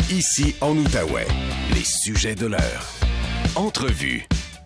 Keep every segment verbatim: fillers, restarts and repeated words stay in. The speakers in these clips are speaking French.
Ici en Outaouais, les sujets de l'heure. Entrevue.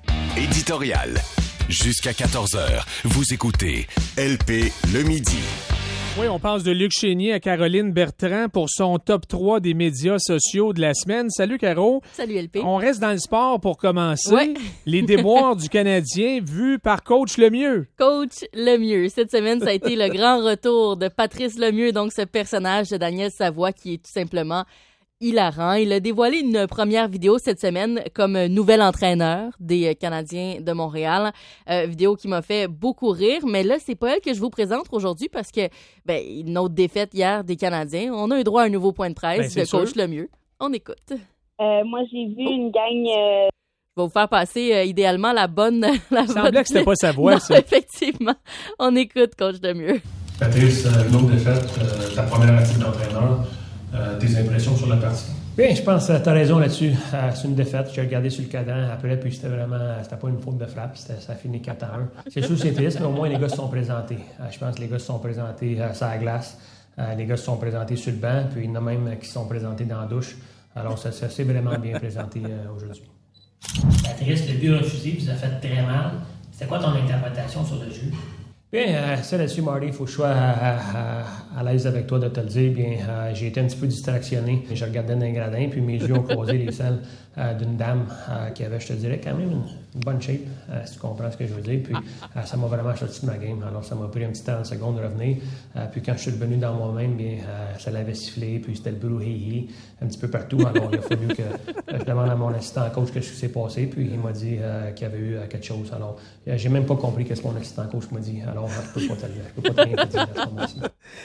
Éditorial. Jusqu'à quatorze heures, vous écoutez L P le midi. Oui, on passe de Luc Chénier à Caroline Bertrand pour son top trois des médias sociaux de la semaine. Salut Caro. Salut L P. On reste dans le sport pour commencer. Ouais. Les déboires du Canadien vus par Coach Lemieux. Coach Lemieux. Cette semaine, ça a été le grand retour de Patrice Lemieux, donc ce personnage de Daniel Savoie qui est tout simplement hilarant. Il a dévoilé une première vidéo cette semaine comme nouvel entraîneur des Canadiens de Montréal. Euh, vidéo qui m'a fait beaucoup rire, mais là, c'est pas elle que je vous présente aujourd'hui parce que, ben, une autre défaite hier des Canadiens. On a eu droit à un nouveau point de presse ben, de Coach sûr. Lemieux. On écoute. Euh, moi, j'ai vu une gang... Euh... Je vais vous faire passer euh, idéalement la bonne... La Il semblait bonne... que c'était pas sa voix, non, ça. Effectivement. On écoute Coach Lemieux. Patrice, une autre défaite, euh, ta première activité d'entraîneur. Euh, tes impressions sur la partie? Bien, je pense que tu as raison là-dessus. Euh, c'est une défaite. J'ai regardé sur le cadran après, puis c'était vraiment... C'était pas une faute de frappe. C'était, ça a fini quatre à un. C'est sûr que c'est triste, mais au moins les gars se sont présentés. Euh, je pense que les gars se sont présentés euh, sur la glace. Euh, les gars se sont présentés sur le banc, puis il y en a même qui se sont présentés dans la douche. Alors, ça, ça s'est vraiment bien présenté euh, aujourd'hui. Patrice, le but refusé vous a fait très mal. C'était quoi ton interprétation sur le jeu? Bien, euh, ça là-dessus, Marty, il faut que je sois à, à, à l'aise avec toi de te le dire. Bien, euh, j'ai été un petit peu distractionné. Je regardais dans les gradins, puis mes yeux ont croisé les selles euh, d'une dame euh, qui avait, je te dirais, quand même une, une bonne shape, euh, si tu comprends ce que je veux dire. Puis euh, ça m'a vraiment sorti de ma game. Alors, ça m'a pris un petit trente secondes de revenir. Euh, puis quand je suis revenu dans moi-même, bien, euh, ça l'avait sifflé, puis c'était le brouhaha un petit peu partout. Alors, il a fallu que euh, je demande à mon assistant coach qu'est-ce qui s'est passé, puis il m'a dit euh, qu'il y avait eu euh, quelque chose. Alors, euh, j'ai même pas compris qu'est-ce que mon assistant coach m'a dit. Alors, je peux pas te, je peux pas te rien te dire à ce moment-ci.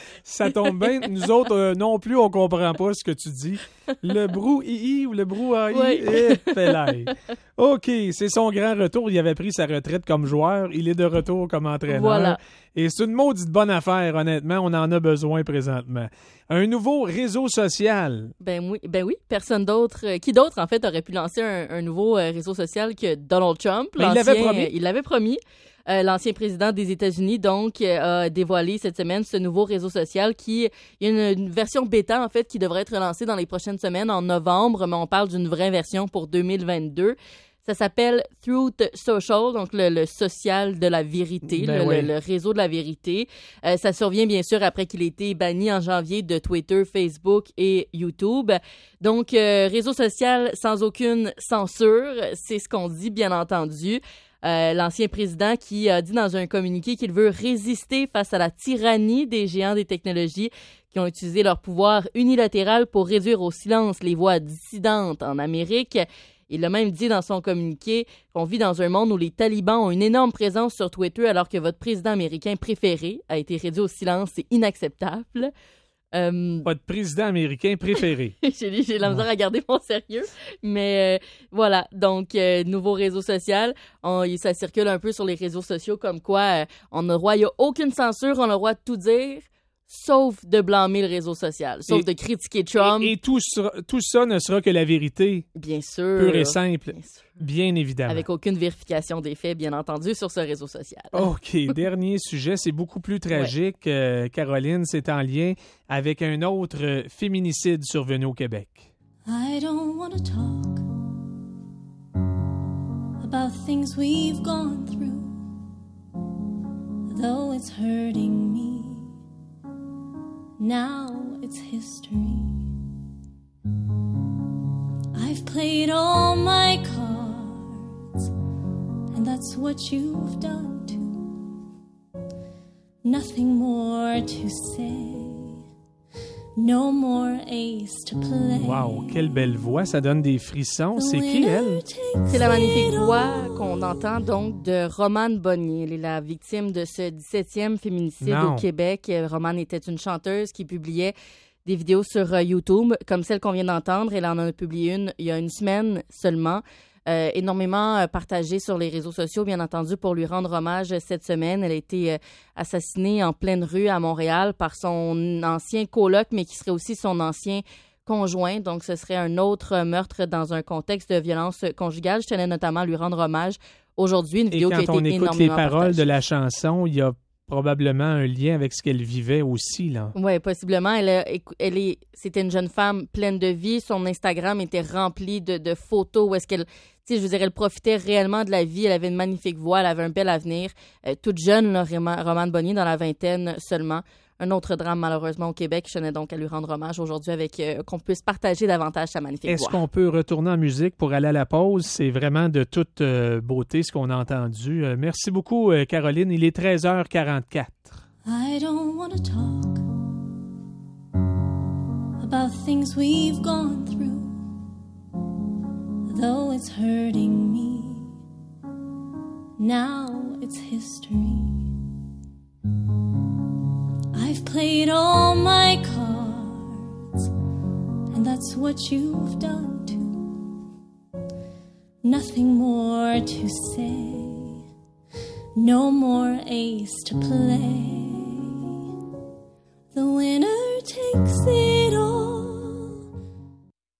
Ça tombe bien. Nous autres, euh, non plus, on comprend pas ce que tu dis. Le brou-i-i ou le brou-a-i, Oui. eh, felaille. OK, c'est son grand retour. Il avait pris sa retraite comme joueur. Il est de retour comme entraîneur. Voilà. Et c'est une maudite bonne affaire, honnêtement. On en a besoin présentement. Un nouveau réseau social. Ben oui, ben oui. Personne d'autre... euh, qui d'autre, en fait, aurait pu lancer un, un nouveau euh, réseau social que Donald Trump? Mais il l'avait promis. euh, il l'avait promis. Euh, l'ancien président des États-Unis, donc, euh, a dévoilé cette semaine ce nouveau réseau social qui... Il y a une, une version bêta, en fait, qui devrait être lancée dans les prochaines semaines, en novembre, mais on parle d'une vraie version pour deux mille vingt-deux. Ça s'appelle Truth Social, donc le, le social de la vérité, Ben le, oui. le, le réseau de la vérité. Euh, ça survient bien sûr après qu'il ait été banni en janvier de Twitter, Facebook et YouTube. Donc, euh, réseau social sans aucune censure, c'est ce qu'on dit, bien entendu. Euh, l'ancien président qui a dit dans un communiqué qu'il veut résister face à la tyrannie des géants des technologies qui ont utilisé leur pouvoir unilatéral pour réduire au silence les voix dissidentes en Amérique. Il a même dit dans son communiqué qu'on vit dans un monde où les talibans ont une énorme présence sur Twitter alors que votre président américain préféré a été réduit au silence. C'est inacceptable. Euh, Votre président américain préféré. j'ai, j'ai la misère à garder mon sérieux. Mais euh, voilà, donc, euh, nouveau réseau social. On, ça circule un peu sur les réseaux sociaux comme quoi euh, on a le droit, il n'y a aucune censure, on a le droit de tout dire, sauf de blâmer le réseau social, sauf Et- de critiquer Trump. Et, et tout, sera- tout ça ne sera que la vérité, Bien sûr. pure et simple, Bien sûr. bien évidemment. Avec aucune vérification des faits, bien entendu, sur ce réseau social. OK, dernier sujet, c'est beaucoup plus tragique. Euh, Caroline, c'est en lien avec un autre euh, féminicide survenu au Québec. I don't want to talk about things we've gone through, though it's hurting me. Now it's history. I've played all my cards, and that's what you've done too. Nothing more to say. No more ace to play. Wow, quelle belle voix, ça donne des frissons. C'est qui, elle? C'est la magnifique voix qu'on entend donc de Romane Bonnier. Elle est la victime de ce dix-septième féminicide Non. au Québec. Euh, Romane était une chanteuse qui publiait des vidéos sur euh, YouTube, comme celle qu'on vient d'entendre. Elle en a publié une il y a une semaine seulement. Euh, énormément euh, partagée sur les réseaux sociaux, bien entendu, pour lui rendre hommage cette semaine. Elle a été euh, assassinée en pleine rue à Montréal par son ancien coloc, mais qui serait aussi son ancien conjoint. Donc, ce serait un autre meurtre dans un contexte de violence conjugale. Je tenais notamment à lui rendre hommage aujourd'hui. Une Et vidéo qui a quand été on écoute énormément les paroles partagée. de la chanson, il y a probablement un lien avec ce qu'elle vivait aussi, là. Oui, possiblement. Elle, a, elle est, c'était une jeune femme pleine de vie. Son Instagram était rempli de, de photos où est-ce qu'elle, tu sais, je veux dire, elle profitait réellement de la vie. Elle avait une magnifique voix, elle avait un bel avenir. Euh, toute jeune, là, Romane Bonnier, dans la vingtaine seulement. Un autre drame, malheureusement, au Québec. Je tenais donc à lui rendre hommage aujourd'hui avec euh, qu'on puisse partager davantage sa magnifique Est-ce voix. qu'on peut retourner en musique pour aller à la pause? C'est vraiment de toute euh, beauté ce qu'on a entendu. Euh, merci beaucoup, euh, Caroline. Il est treize heures quarante-quatre. I don't want to talk about things we've gone through, though it's hurting me. Now it's history. I've played all my cards, and that's what you've done too. Nothing more to say, no more ace to play.